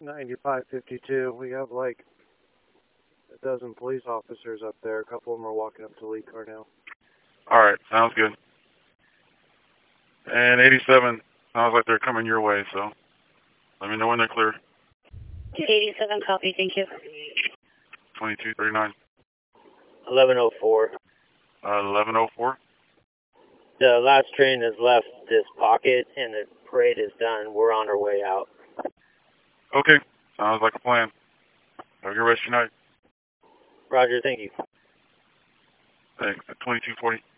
9552. We have like a dozen police officers up there. A couple of them are walking up to Lee Cornell. Alright, sounds good. And 87, sounds like they're coming your way, so let me know when they're clear. 87, copy, thank you. 2239. 1104. 1104. The last train has left this pocket and the parade is done. We're on our way out. Okay, sounds like a plan. Have a good rest of your night. Roger, thank you. Thanks. 2240.